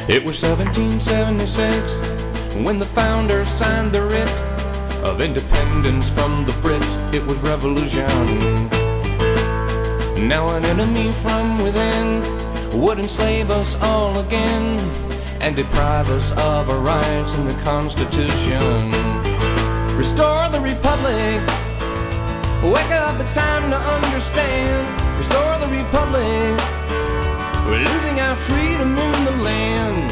It was 1776 when the founders signed the writ of independence from the Brits. It was revolution. Now an enemy from within would enslave us all again and deprive us of our rights in the Constitution. Restore the Republic. Wake up, it's time to understand. Restore the Republic. We're losing our freedom in the land.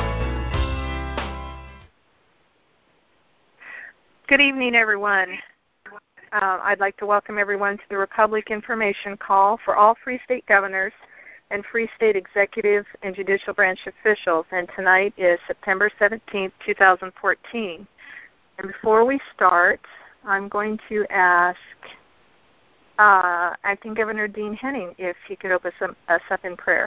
Good evening, everyone. I'd like to welcome everyone to the Republic Information Call for all Free State governors and Free State executive and judicial branch officials. And tonight is September 17th, 2014. And before we start, I'm going to ask Acting Governor Dean Henning if he could open us up in prayer.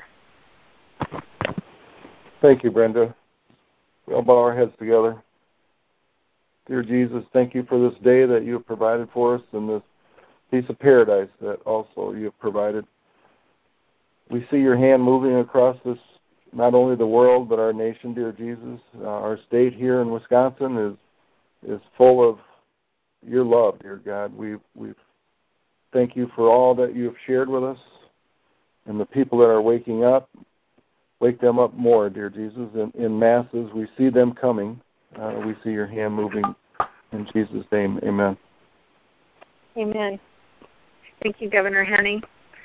Thank you, Brenda. We'll bow our heads together. Dear Jesus, thank you for this day that you have provided for us and this piece of paradise that also you have provided. We see your hand moving across this, not only the world, but our nation, dear Jesus. Our state here in Wisconsin is full of your love, dear God. We thank you for all that you have shared with us and the people that are waking up. Wake them up more, dear Jesus. In masses, we see them coming. We see your hand moving. In Jesus' name, amen. Amen. Thank you, Governor Henning.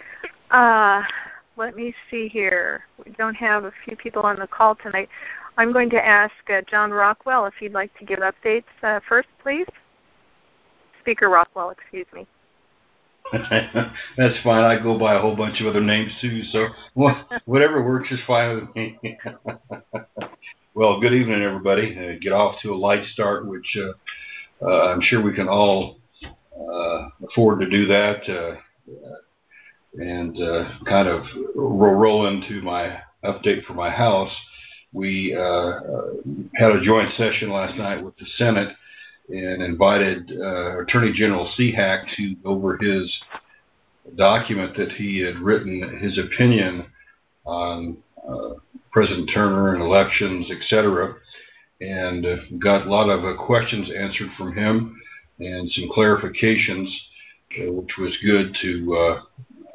Let me see here. We don't have a few people on the call tonight. I'm going to ask John Rockwell if he'd like to give updates first, please. Speaker Rockwell, excuse me. That's fine. I go by a whole bunch of other names too, so whatever works is fine with me. Well, good evening, everybody. Get off to a light start, which I'm sure we can all afford to do that, and kind of roll into my update for my house. We had a joint session last night with the Senate and invited Attorney General Seahack to go over his document that he had written, his opinion on President Turner and elections, etc., and got a lot of questions answered from him and some clarifications, which was good to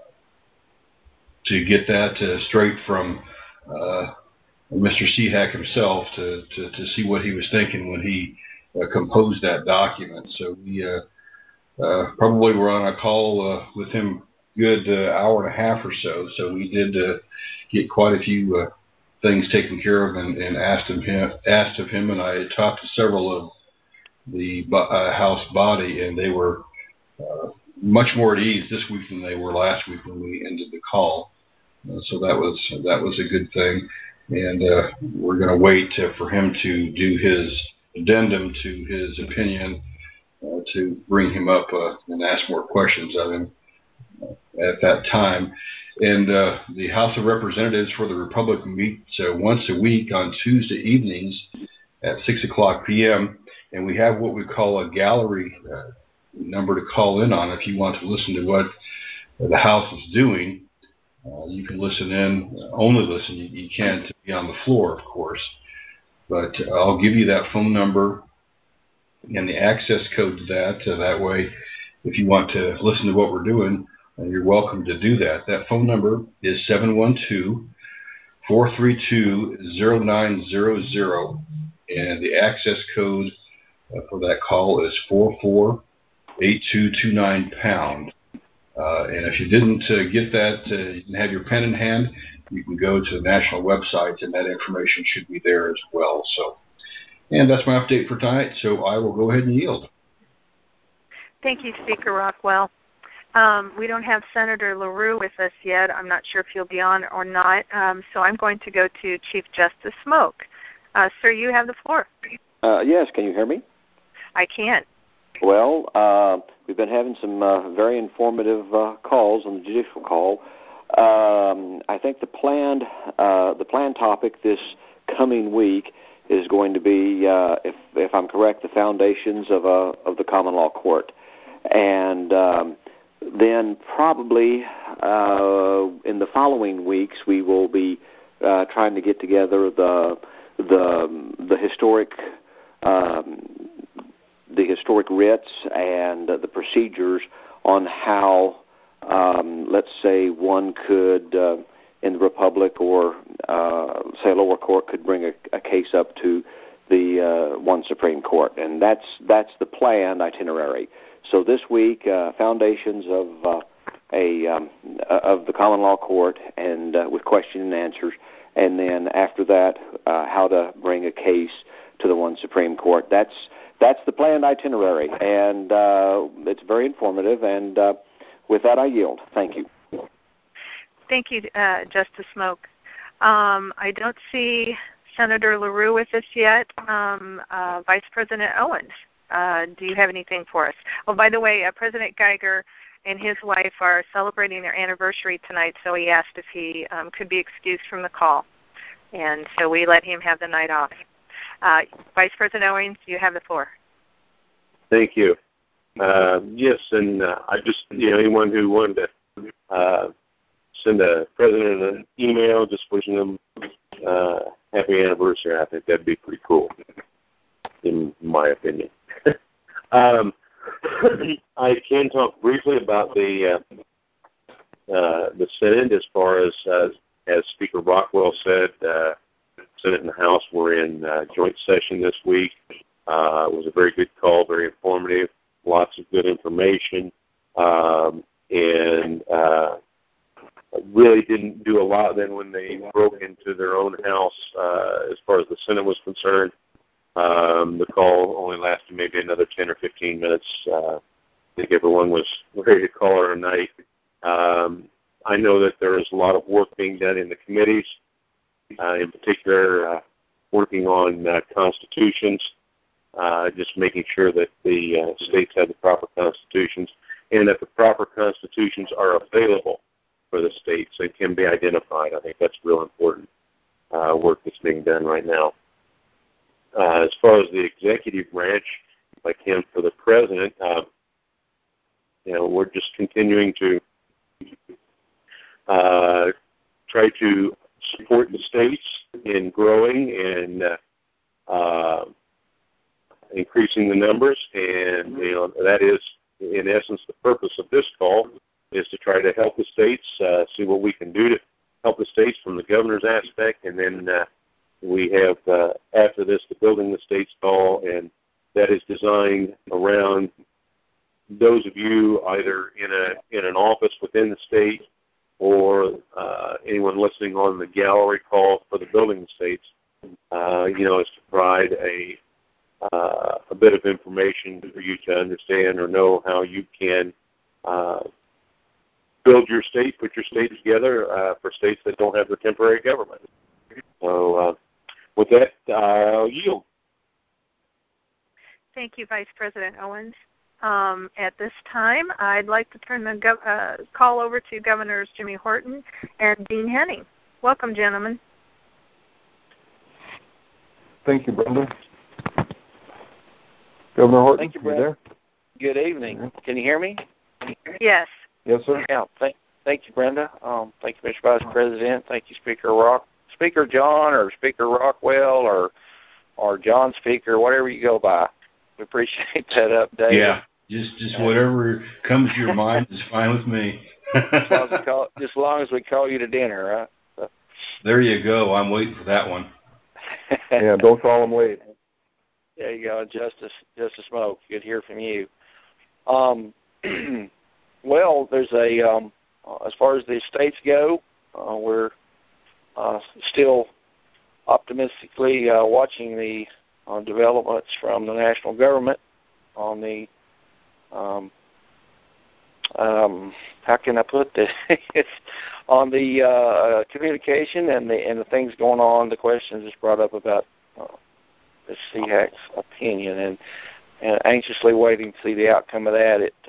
get that straight from Mr. Seahack himself to see what he was thinking when he composed that document. So we probably were on a call with him good hour and a half or so. So we did get quite a few things taken care of and asked of him. And I had talked to several of the House body, and they were much more at ease this week than they were last week when we ended the call. So that was a good thing. And we're going to wait for him to do his addendum to his opinion to bring him up and ask more questions of him at that time. And the House of Representatives for the Republic meets once a week on Tuesday evenings at 6 o'clock p.m. And we have what we call a gallery number to call in on if you want to listen to what the House is doing. You can listen in, only listen. You can't be on the floor, of course. But I'll give you that phone number and the access code to that. That way, if you want to listen to what we're doing, you're welcome to do that. That phone number is 712-432-0900, and the access code for that call is 448229#. And if you didn't get that, you can have your pen in hand. You can go to the national website, and that information should be there as well. So, and that's my update for tonight. So I will go ahead and yield. Thank you, Speaker Rockwell. We don't have Senator LaRue with us yet. I'm not sure if he'll be on or not. So I'm going to go to Chief Justice Smoke. Sir, you have the floor. Yes, can you hear me? I can. Well, we've been having some very informative calls on the judicial call. I think the planned topic this coming week is going to be, if I'm correct, the foundations of the common law court, and then probably in the following weeks we will be trying to get together the historic writs and the procedures on how, let's say, one could, in the Republic or, say, a lower court could bring a case up to the one Supreme Court. And that's the planned itinerary. So this week, foundations of the common law court and with question and answers. And then after that, how to bring a case to the one Supreme Court. That's the planned itinerary, and it's very informative. And with that, I yield. Thank you. Thank you, Justice Smoke. I don't see Senator LaRue with us yet. Vice President Owens, do you have anything for us? Oh, by the way, President Geiger and his wife are celebrating their anniversary tonight, so he asked if he could be excused from the call. And so we let him have the night off. Vice President Owens, you have the floor. Thank you. Yes, and I just, anyone who wanted to send a president an email just wishing them happy anniversary, I think that'd be pretty cool, in my opinion. I can talk briefly about the Senate as far as Speaker Rockwell said. Senate and the House were in joint session this week. It was a very good call, very informative, lots of good information, and really didn't do a lot then when they broke into their own House as far as the Senate was concerned. The call only lasted maybe another 10 or 15 minutes. I think everyone was ready to call it a night. I know that there is a lot of work being done in the committees, in particular working on constitutions, just making sure that the states have the proper constitutions and that the proper constitutions are available for the states and can be identified. I think that's real important work that's being done right now. As far as the executive branch, if I can, for the president, we're just continuing to try to support the states in growing and increasing the numbers, and that is, in essence, the purpose of this call, is to try to help the states, see what we can do to help the states from the governor's aspect, and then we have, after this, the Building the States call, and that is designed around those of you either in an office within the state or anyone listening on the gallery call for the Building the States, is to provide a bit of information for you to understand or know how you can build your state, put your state together for states that don't have the temporary government. So with that, I'll yield. Thank you, Vice President Owens. At this time, I'd like to turn the call over to Governors Jimmy Horton and Dean Henning. Welcome, gentlemen. Thank you, Brenda. Governor Horton, thank you, Brenda. Good evening. Can you hear me? Yes. Yes, sir. Yeah. Thank you, Brenda. Thank you, Mr. Vice President. Thank you, Speaker John, or Speaker Rockwell, or John Speaker, whatever you go by. We appreciate that update. Yeah, just whatever comes to your mind is fine with me. Just as long as we call you to dinner, right? So. There you go. I'm waiting for that one. Yeah, don't call them late. There you go, Justice Smoke. Good to hear from you. Well, there's as far as the states go, we're still optimistically watching the developments from the national government on the how can I put this? It's on the communication and the things going on. The questions just brought up about the CHAC's opinion, and anxiously waiting to see the outcome of that. It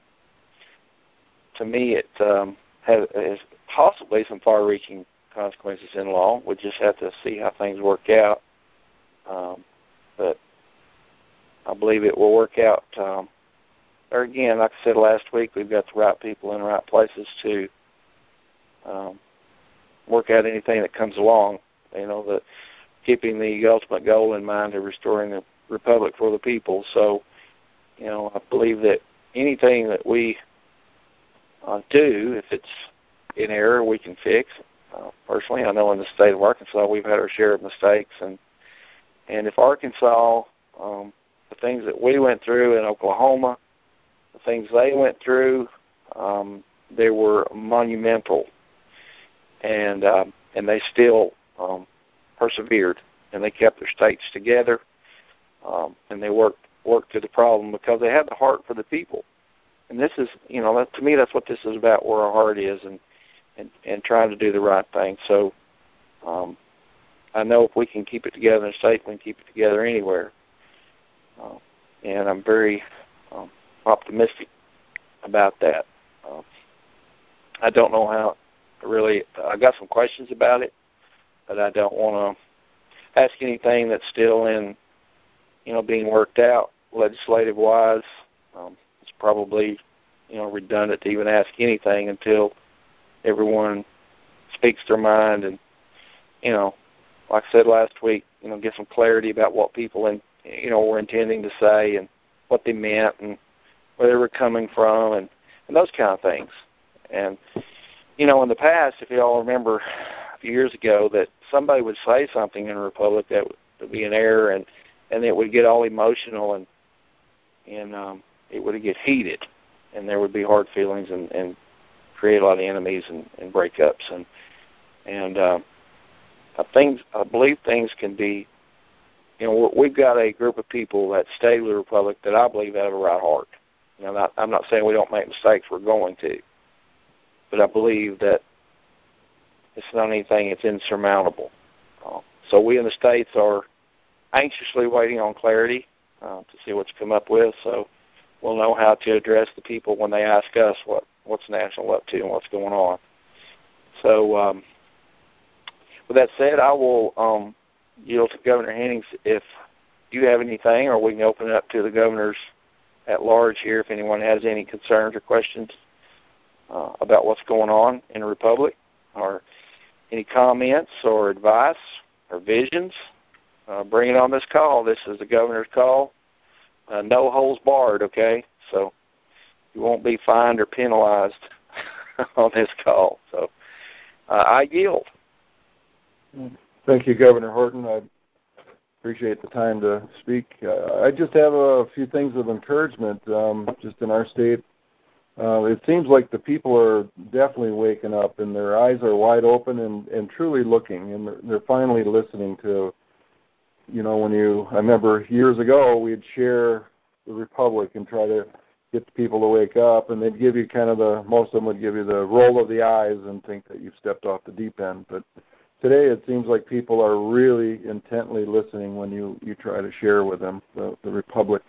to me, it has possibly some far-reaching consequences in law. We just have to see how things work out. But I believe it will work out. Or again, like I said last week, we've got the right people in the right places to work out anything that comes along. That keeping the ultimate goal in mind of restoring the republic for the people. So, I believe that anything that we do, if it's in error, we can fix. Personally, I know in the state of Arkansas we've had our share of mistakes, and if Arkansas, the things that we went through in Oklahoma, the things they went through, they were monumental, and they still persevered, and they kept their states together, and they worked through the problem because they had the heart for the people. And this is, to me, that's what this is about, where our heart is, and trying to do the right thing. So I know if we can keep it together in a state, we can keep it together anywhere. And I'm very optimistic about that. I don't know how really, I got some questions about it, but I don't want to ask anything that's still in, being worked out legislative-wise. It's probably, redundant to even ask anything until everyone speaks their mind and, like I said last week, get some clarity about what people were intending to say and what they meant and where they were coming from and those kind of things. And, in the past, if you all remember a few years ago, that somebody would say something in a republic that would be an error and it would get all emotional and it would get heated and there would be hard feelings and create a lot of enemies and breakups. I believe things can be, we've got a group of people that stay with the republic that I believe have a right heart. I'm not saying we don't make mistakes, we're going to. But I believe that it's not anything that's insurmountable. So we in the States are anxiously waiting on clarity to see what's come up with. So we'll know how to address the people when they ask us what's National up to and what's going on. So with that said, I will yield to Governor Hennings if you have anything, or we can open it up to the governors at large here if anyone has any concerns or questions about what's going on in the Republic, or any comments or advice or visions. Bring it on this call. This is the governor's call. No holds barred, okay? So you won't be fined or penalized on this call. So I yield. Thank you, Governor Horton. I appreciate the time to speak. I just have a few things of encouragement just in our state. It seems like the people are definitely waking up, and their eyes are wide open and truly looking, and they're finally listening to, I remember years ago we'd share the Republic and try to get the people to wake up, and they'd give you most of them would give you the roll of the eyes and think that you've stepped off the deep end. But today it seems like people are really intently listening when you try to share with them the Republic.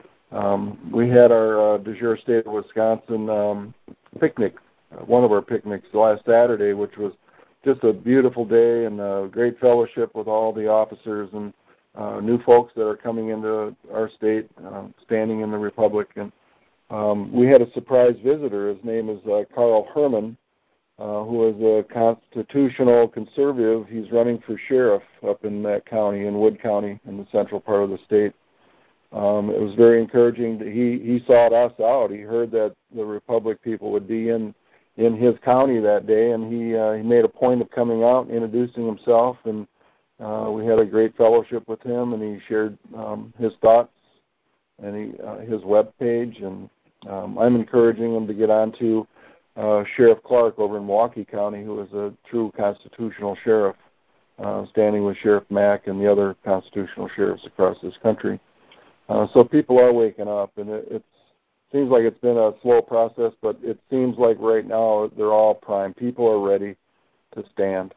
We had our De Jure State of Wisconsin picnic, one of our picnics last Saturday, which was just a beautiful day and a great fellowship with all the officers and new folks that are coming into our state, standing in the Republic. And we had a surprise visitor. His name is Carl Herman, who is a constitutional conservative. He's running for sheriff up in that county, in Wood County, in the central part of the state. It was very encouraging that he sought us out. He heard that the Republic people would be in his county that day, and he made a point of coming out and introducing himself, and we had a great fellowship with him, and he shared his thoughts and his web page, and I'm encouraging him to get on to Sheriff Clark over in Milwaukee County, who is a true constitutional sheriff, standing with Sheriff Mack and the other constitutional sheriffs across this country. So people are waking up, and it seems like it's been a slow process, but it seems like right now they're all primed. People are ready to stand.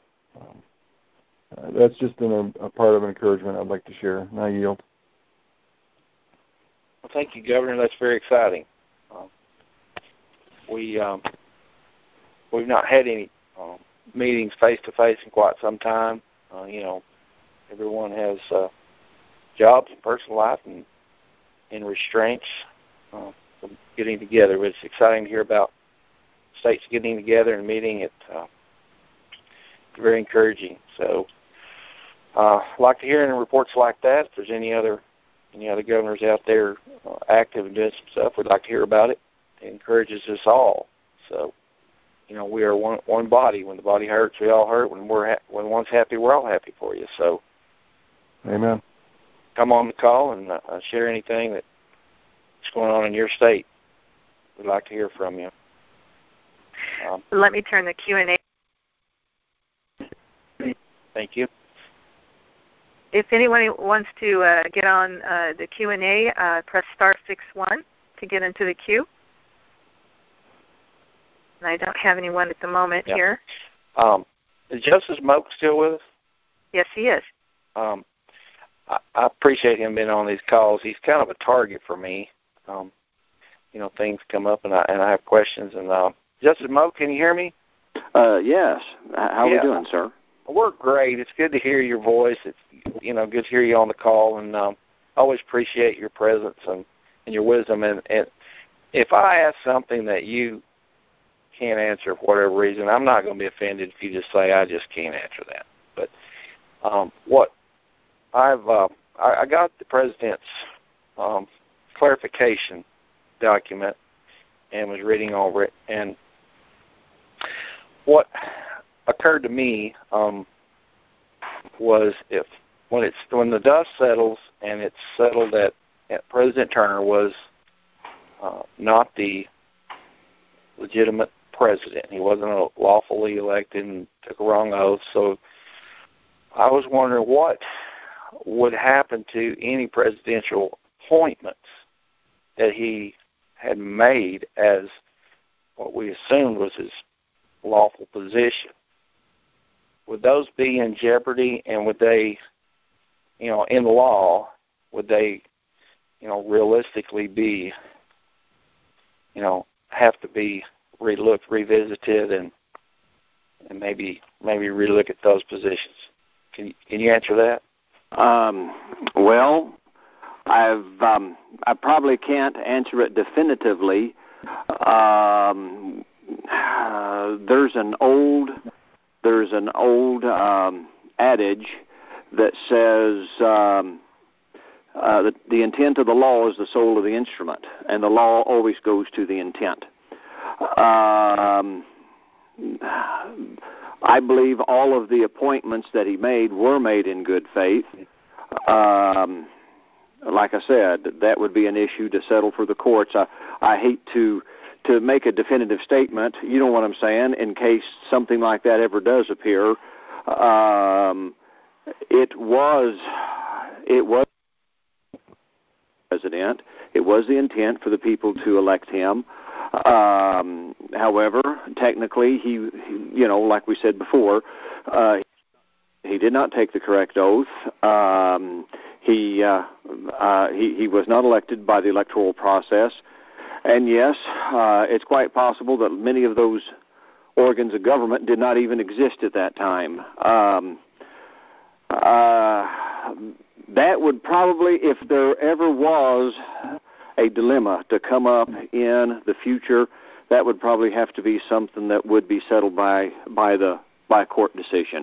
That's just a part of encouragement I'd like to share, and I yield. Well, thank you, Governor. That's very exciting. We've not had any meetings face-to-face in quite some time. Everyone has jobs and personal life and restraints from getting together. But it's exciting to hear about states getting together and meeting at very encouraging. So I'd like to hear any reports like that. If there's any other governors out there active and doing some stuff, we'd like to hear about it. It encourages us all. So, we are one body. When the body hurts, we all hurt. When one's happy, we're all happy for you. So, amen. Come on the call and share anything that's going on in your state. We'd like to hear from you. Let me turn the Q&A. Thank you. If anyone wants to get on the Q&A, press *61 to get into the queue. And I don't have anyone at the moment here. Is Justice Moak still with us? Yes, he is. I appreciate him being on these calls. He's kind of a target for me. Things come up, and I have questions. And Justice Moak, can you hear me? Yes. How are we doing, sir? We're great. It's good to hear your voice. It's good to hear you on the call, and I always appreciate your presence and your wisdom. And if I ask something that you can't answer for whatever reason, I'm not going to be offended if you just say I just can't answer that. But what I got the president's clarification document and was reading over it, and what occurred to me was when the dust settles and it's settled that President Turner was not the legitimate president. He wasn't lawfully elected and took a wrong oath. So I was wondering what would happen to any presidential appointments that he had made as what we assumed was his lawful position. Would those be in jeopardy, and would they, in the law, would they, realistically be, have to be revisited and maybe relook at those positions? Can you answer that? Well, I probably can't answer it definitively. There's an old adage that says that the intent of the law is the soul of the instrument, and the law always goes to the intent. I believe all of the appointments that he made were made in good faith. Like I said, that would be an issue to settle for the courts. I hate to make a definitive statement, you know what I'm saying, in case something like that ever does appear. It was president. It was the intent for the people to elect him. However, technically, he like we said before, he did not take the correct oath. He was not elected by the electoral process. And yes, it's quite possible that many of those organs of government did not even exist at that time. That would probably, if there ever was a dilemma to come up in the future, that would probably have to be something that would be settled by a court decision.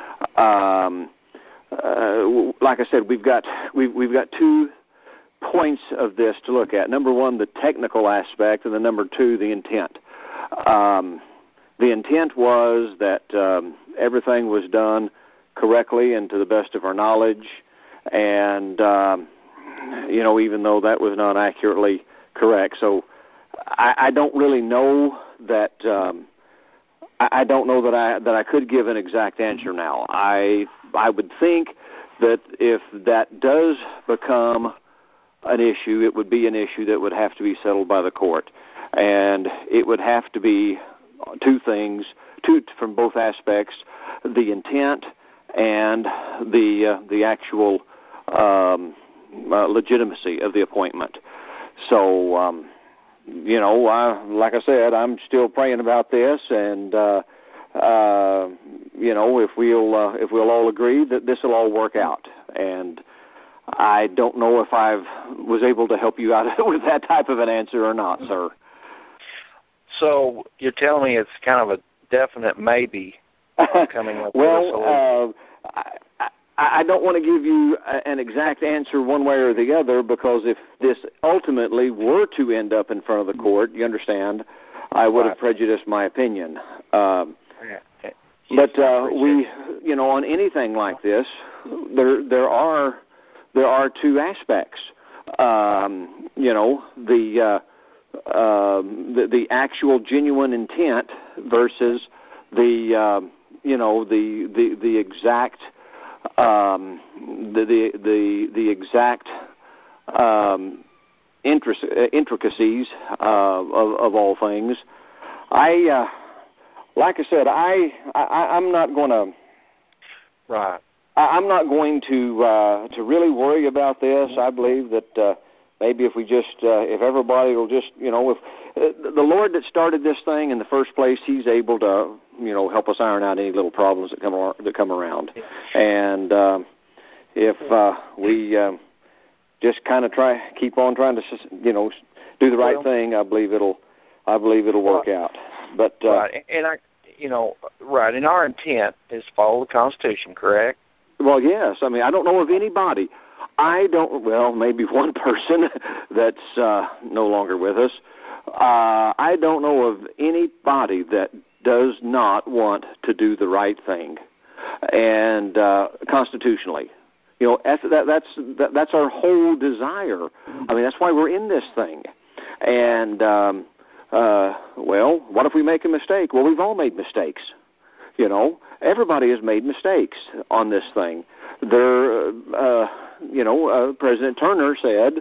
Like I said, we've got two points of this to look at. Number one, the technical aspect, and then number two, the intent. The intent was that everything was done correctly and to the best of our knowledge, and even though that was not accurately correct. So I don't really know that. I don't know that I could give an exact answer now. I would think that if that does become an issue, it would be an issue that would have to be settled by the court, and it would have to be two things, from both aspects: the intent and the actual legitimacy of the appointment. So, like I said, I'm still praying about this, and if we'll all agree that this will all work out. And I don't know if I was able to help you out with that type of an answer or not, sir. So you're telling me it's kind of a definite maybe coming up well, with a solution? I don't want to give you an exact answer one way or the other, because if this ultimately were to end up in front of the court, you understand, I would have prejudiced my opinion. But we, on anything like this, there are two aspects. The actual genuine intent versus the exact the exact intricacies of all things. Like I said, I'm not going to. Right. I'm not going to really worry about this. I believe that maybe if we just, if everybody will just, if the Lord that started this thing in the first place, He's able to, help us iron out any little problems that come around. And if we just kind of keep on trying to, do the right thing, I believe it'll work out. But right, and right, and our intent is to follow the Constitution, correct? Well, yes. I mean, I don't know of anybody. Maybe one person that's no longer with us. I don't know of anybody that does not want to do the right thing, and constitutionally. That's our whole desire. I mean, that's why we're in this thing. And what if we make a mistake? Well, we've all made mistakes. Everybody has made mistakes on this thing. President Turner said,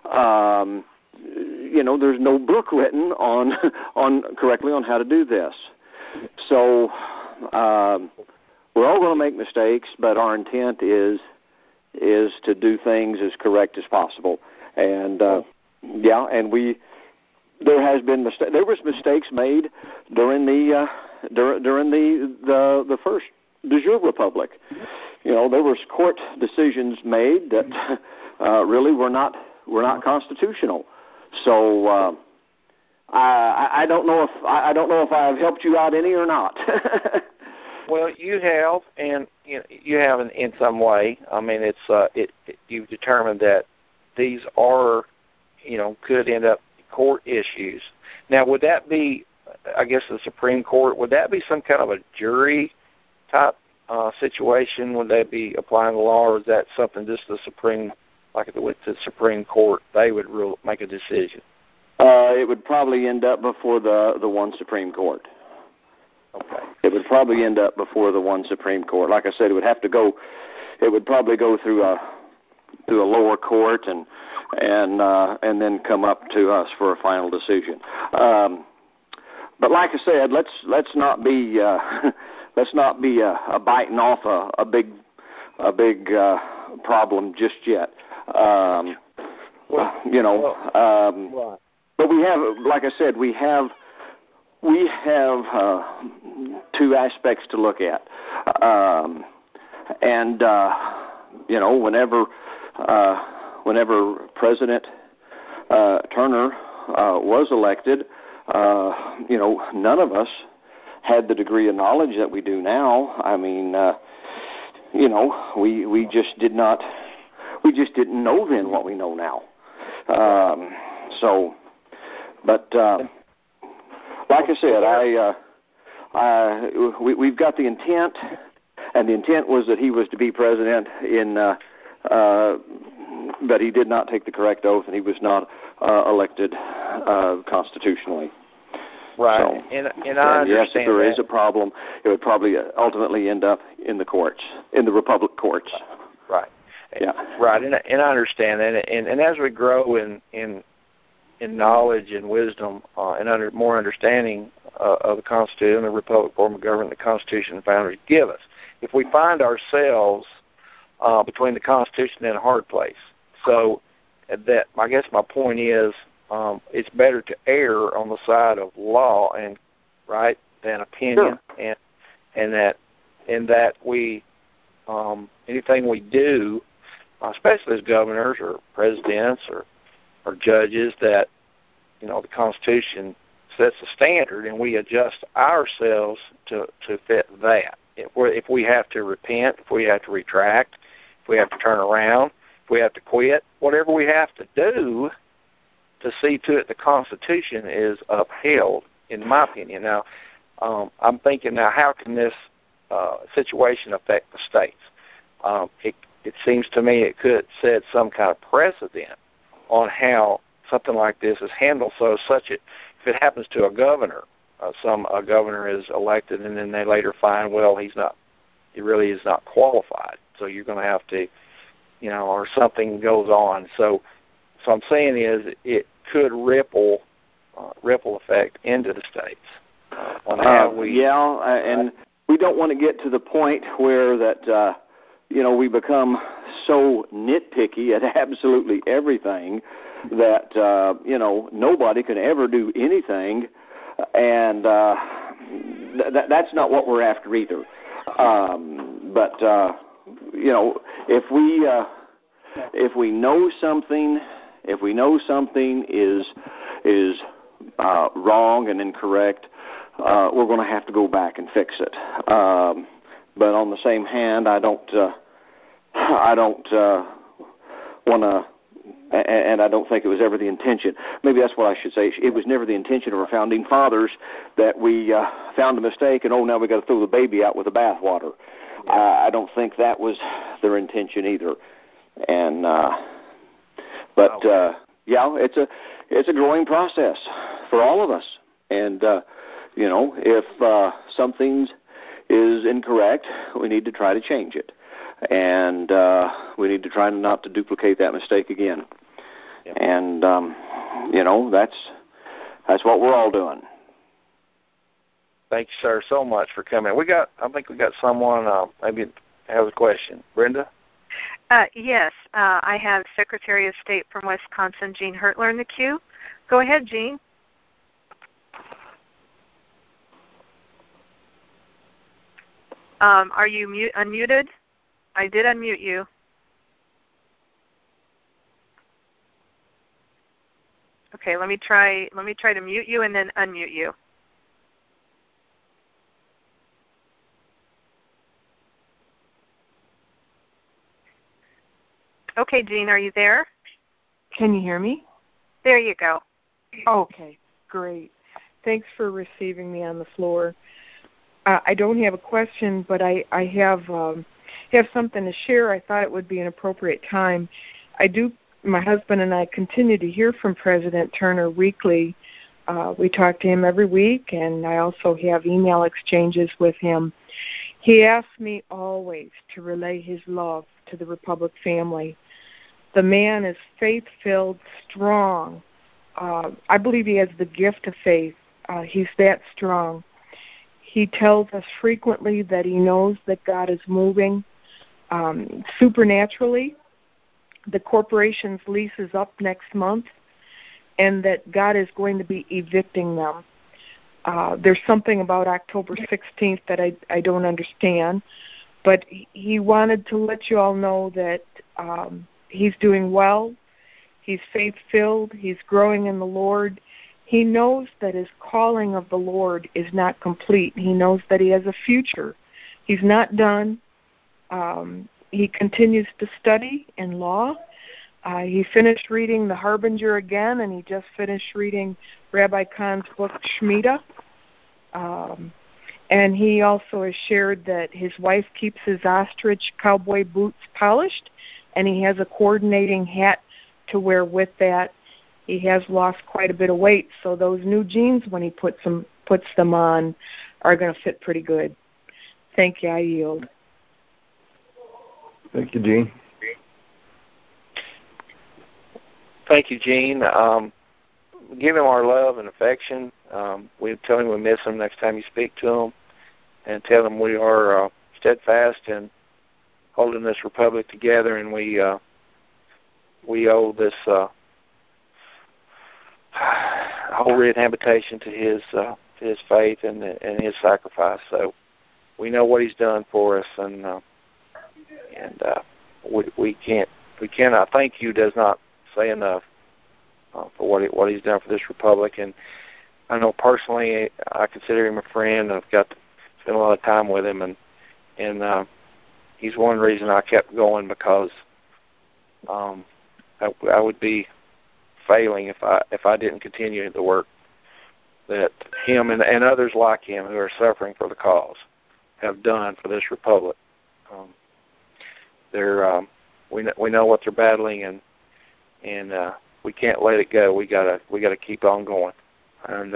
there's no book written on correctly on how to do this. So we're all going to make mistakes, but our intent is to do things as correct as possible. And there was mistakes made during the first de jure republic. There was court decisions made that really were not constitutional. So I don't know if I've helped you out any or not. Well, you have, and you have in some way. I mean, you've determined that these are, could end up court issues. Now, would that be, I guess, the Supreme Court? Would that be some kind of a jury type situation? Would they be applying the law, or is that something just the Supreme, like with the Supreme Court, they would make a decision? It would probably end up before the one Supreme Court. Okay. It would probably end up before the one Supreme Court. Like I said, it would probably go through a lower court and then come up to us for a final decision. But like I said, let's not be biting off a big problem just yet. But we have, like I said, we have two aspects to look at, whenever President Turner was elected, none of us had the degree of knowledge that we do now. I mean, we just didn't know then what we know now. Like I said, we've got the intent, and the intent was that he was to be president but he did not take the correct oath, and he was not elected constitutionally. Right, so, and I understand yes, if there that. is a problem, it would probably ultimately end up in the courts, in the Republic courts. Right. Yeah. Right, and I understand that, and as we grow in knowledge and wisdom and more understanding of the Constitution, the Republic form of government, the Constitution the founders give us, if we find ourselves between the Constitution and a hard place, so that I guess my point is, it's better to err on the side of law and right than opinion, sure. and that we anything we do, especially as governors or presidents or judges, that the Constitution sets a standard and we adjust ourselves to fit that. if we have to repent, if we have to retract, if we have to turn around, if we have to quit, whatever we have to do to see to it the Constitution is upheld, in my opinion. Now, I'm thinking now, how can this situation affect the states? It seems to me it could set some kind of precedent on how something like this is handled. So if it happens to a governor, a governor is elected and then they later find, well, he really is not qualified. So you're going to have to, or something goes on. So I'm saying is it could ripple effect into the states on how we. And we don't want to get to the point where that we become so nitpicky at absolutely everything that nobody can ever do anything, and that's not what we're after either. But if we know something is wrong and incorrect, we're going to have to go back and fix it. But on the same hand, I don't want to. And I don't think it was ever the intention. Maybe that's what I should say. It was never the intention of our founding fathers that we found a mistake and, now we got to throw the baby out with the bathwater. I don't think that was their intention either. And it's a growing process for all of us. And if something is incorrect, we need to try to change it. And we need to try not to duplicate that mistake again. Yep. And that's what we're all doing. Thank you, sir, so much for coming. I think we got someone maybe has a question. Brenda? Yes, I have Secretary of State from Wisconsin, Jean Hertler, in the queue. Go ahead, Jean. Are you unmuted? I did unmute you. Okay, let me try to mute you and then unmute you. Okay, Jean, are you there? Can you hear me? There you go. Okay, great. Thanks for receiving me on the floor. I don't have a question, but I have something to share. I thought it would be an appropriate time. My husband and I continue to hear from President Turner weekly. We talk to him every week, and I also have email exchanges with him. He asks me always to relay his love to the Republic family. The man is faith-filled, strong. I believe he has the gift of faith. He's that strong. He tells us frequently that he knows that God is moving supernaturally. The corporation's lease is up next month, and that God is going to be evicting them. There's something about October 16th that I don't understand, but he wanted to let you all know that he's doing well. He's faith-filled. He's growing in the Lord. He knows that his calling of the Lord is not complete. He knows that he has a future. He's not done. He continues to study in law. He finished reading The Harbinger again, and he just finished reading Rabbi Kahn's book, Shemitah. And he also has shared that his wife keeps his ostrich cowboy boots polished, and he has a coordinating hat to wear with that. He has lost quite a bit of weight, so those new jeans, when he puts them on, are going to fit pretty good. Thank you. I yield. Thank you, Jean. Thank you, Jean. Give him our love and affection. We tell him we miss him next time you speak to him, and tell him we are steadfast in holding this republic together, and we owe this whole rehabilitation to his faith and his sacrifice. So we know what he's done for us, and we cannot thank you does not say enough for what he's done for this republic. And I know personally I consider him a friend. I've got to spend a lot of time with him, and And he's one reason I kept going, because I would be failing if I didn't continue the work that him and others like him who are suffering for the cause have done for this republic. We know what they're battling, and we can't let it go. We gotta keep on going. And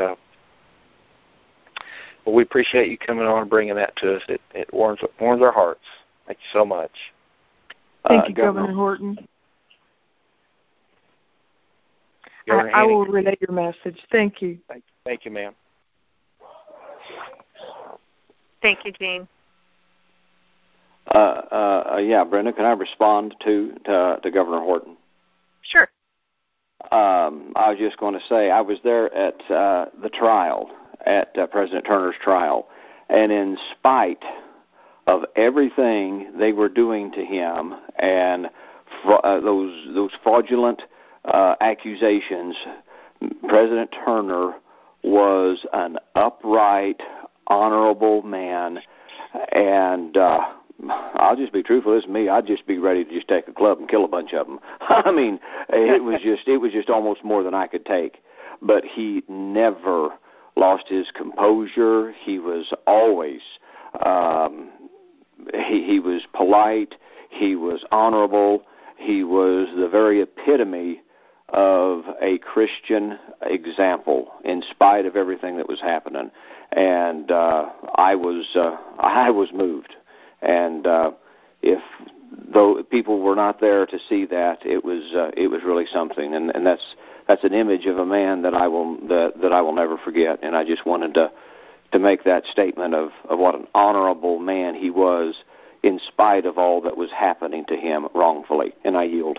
but we appreciate you coming on and bringing that to us. It warms our hearts. Thank you so much. Thank you, Governor Horton. I will relay your message. Thank you. Thank you, ma'am. Thank you, Jean. Yeah, Brenda, can I respond to Governor Horton? Sure. I was just going to say, I was there at the trial, at President Turner's trial, and in spite of everything they were doing to him and those fraudulent accusations, President Turner was an upright, honorable man, and I'll just be truthful. This is me. I'd just be ready to just take a club and kill a bunch of them. I mean, it was just almost more than I could take. But he never lost his composure. He was always he was polite. He was honorable. He was the very epitome of a Christian example, in spite of everything that was happening. And I was moved. And if though people were not there to see that, it was really something. And that's an image of a man that I will never forget. And I just wanted to make that statement of what an honorable man he was, in spite of all that was happening to him wrongfully. And I yield.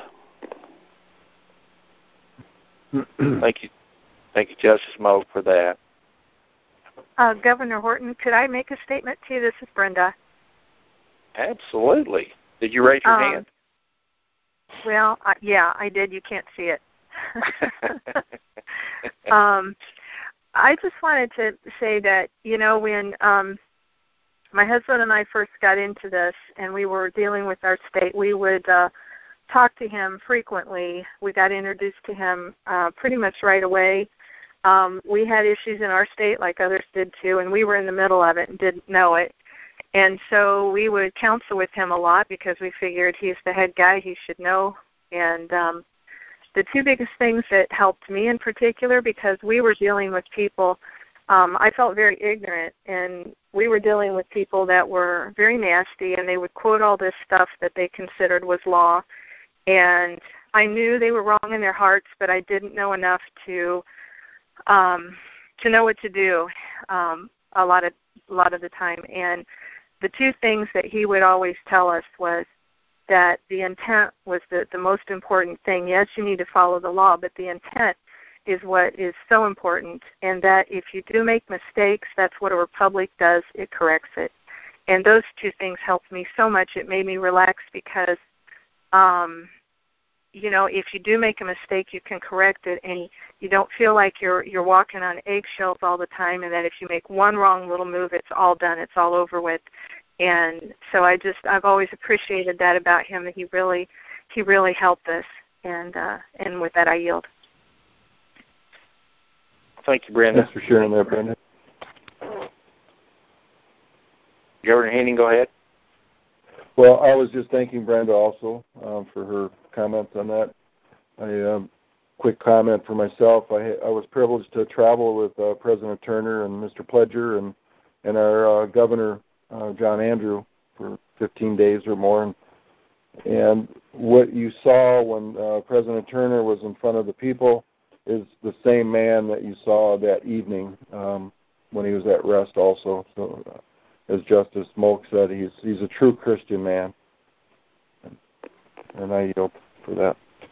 Thank you, Justice Moe, for that. Governor Horton, could I make a statement to you? This is Brenda. Absolutely. Did you raise your hand? Well, yeah, I did. You can't see it. I just wanted to say that, when my husband and I first got into this and we were dealing with our state, we would talk to him frequently. We got introduced to him pretty much right away. We had issues in our state like others did too, and we were in the middle of it and didn't know it. And so we would counsel with him a lot because we figured he's the head guy, he should know. And the two biggest things that helped me in particular, because we were dealing with people, I felt very ignorant, and we were dealing with people that were very nasty, and they would quote all this stuff that they considered was law. And I knew they were wrong in their hearts, but I didn't know enough to know what to do a lot of the time. And the two things that he would always tell us was that the intent was the most important thing. Yes, you need to follow the law, but the intent is what is so important, and that if you do make mistakes, that's what a republic does. It corrects it. And those two things helped me so much. It made me relax because, if you do make a mistake, you can correct it, and you don't feel like you're walking on eggshells all the time, and that if you make one wrong little move, it's all done, it's all over with. And so I've always appreciated that about him, that he really helped us. And with that, I yield. Thank you, Brenda. Thanks for sharing that, Brenda. Governor Henning, go ahead. Well, I was just thanking Brenda also for her comments on that. Quick comment for myself. I was privileged to travel with President Turner and Mr. Pledger and our Governor John Andrew for 15 days or more. And what you saw when President Turner was in front of the people is the same man that you saw that evening when he was at rest also. So, as Justice Moak said, he's a true Christian man. And I yield for that.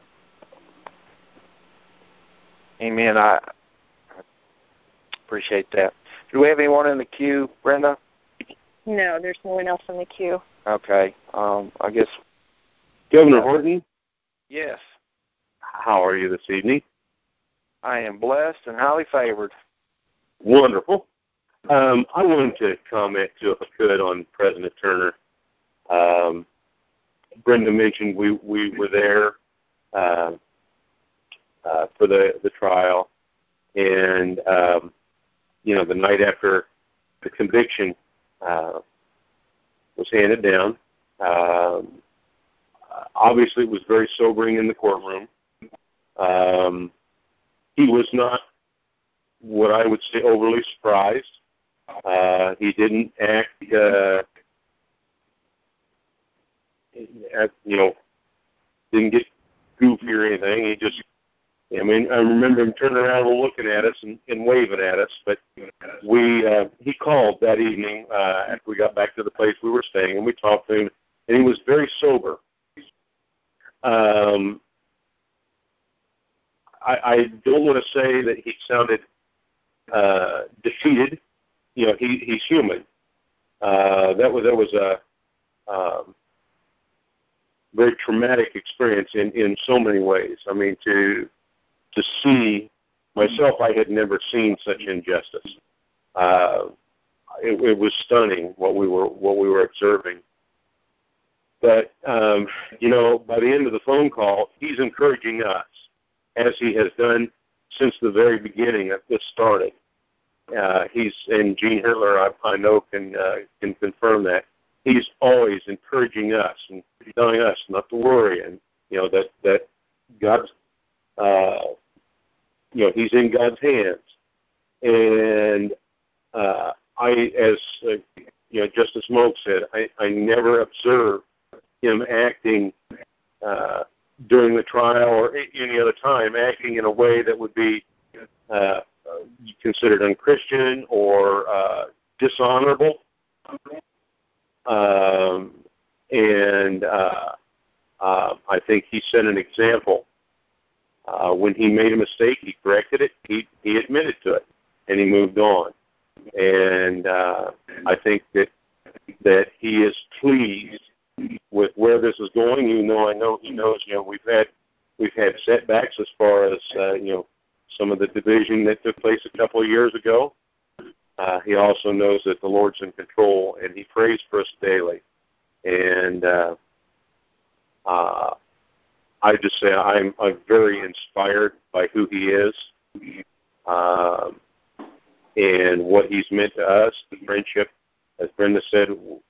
Amen. I appreciate that. Do we have anyone in the queue, Brenda? No, there's no one else in the queue. Okay. I guess. Governor Horton? Yes. How are you this evening? I am blessed and highly favored. Wonderful. I wanted to comment, too, if I could, on President Turner. Brenda mentioned we were there for the trial, and the night after the conviction was handed down. Obviously, it was very sobering in the courtroom. He was not what I would say overly surprised. He didn't act, didn't get goofy or anything. He just, I remember him turning around and looking at us and waving at us. But he called that evening after we got back to the place we were staying, and we talked to him, and he was very sober. I don't want to say that he sounded defeated. He's human. That was a very traumatic experience in so many ways. To see myself, I had never seen such injustice. It was stunning what we were observing. But by the end of the phone call, he's encouraging us, as he has done since the very beginning of this started. And Gene Hitler, I know, can confirm that. He's always encouraging us and telling us not to worry, and that God's, he's in God's hands. And Justice Moak said, I never observed him acting during the trial or any other time, acting in a way that would be considered unchristian or dishonorable. I think he set an example. When he made a mistake, he corrected it, he admitted to it, and he moved on. And I think that he is pleased with where this is going, even though I know he knows, we've had setbacks as far as, some of the division that took place a couple of years ago. He also knows that the Lord's in control, and he prays for us daily. And I just say I'm very inspired by who he is and what he's meant to us, the friendship. As Brenda said,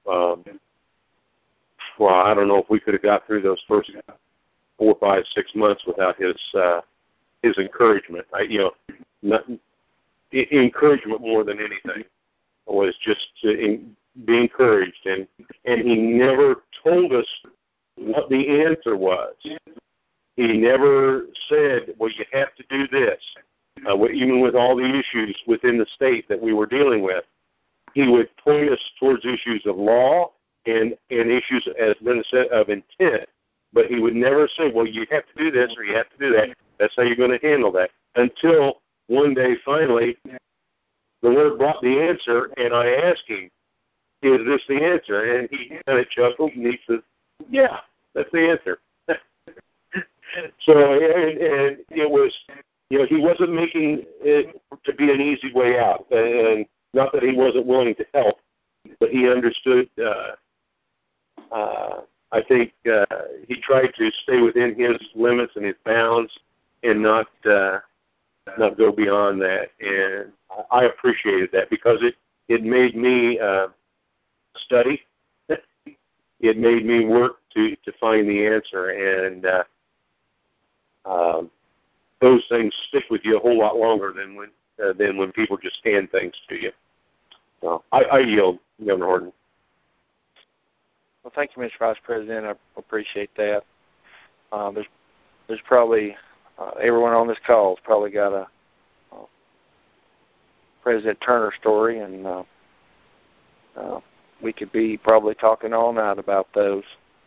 I don't know if we could have got through those first 4, 5, 6 months without his encouragement. Encouragement more than anything was just to be encouraged, and he never told us what the answer was. He never said, well, you have to do this. Even with all the issues within the state that we were dealing with, he would point us towards issues of law and issues, as Brenda said, of intent. But he would never say, well, you have to do this or you have to do that. That's how you're going to handle that. Until one day, finally, the Lord brought the answer, and I asked him, is this the answer? And he kind of chuckled, and he said, yeah, that's the answer. So, and it was, he wasn't making it to be an easy way out. And not that he wasn't willing to help, but he understood, I think he tried to stay within his limits and his bounds and not go beyond that. And I appreciated that because it made me study. It made me work to find the answer. And those things stick with you a whole lot longer than when people just hand things to you. So I yield, Governor Horton. Well, thank you, Mr. Vice President. I appreciate that. There's probably everyone on this call has probably got a President Turner story, and we could be probably talking all night about those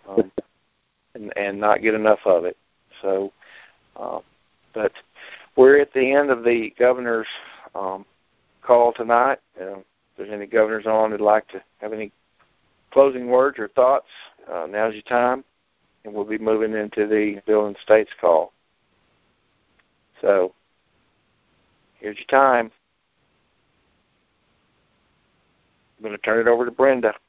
and not get enough of it. So, but we're at the end of the governor's call tonight. If there's any governors on that'd like to have any closing words or thoughts, now's your time, and we'll be moving into the Bill and States call. So, here's your time. going to turn it over to Brenda.